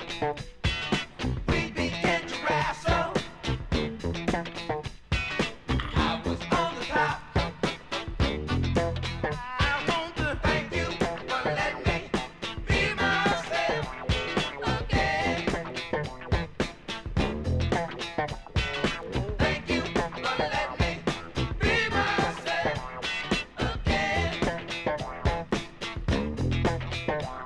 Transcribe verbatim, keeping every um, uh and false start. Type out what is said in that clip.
We began to wrestle. I was on the top. I want to thank you for letting me be myself again. Thank you for letting me be myself again.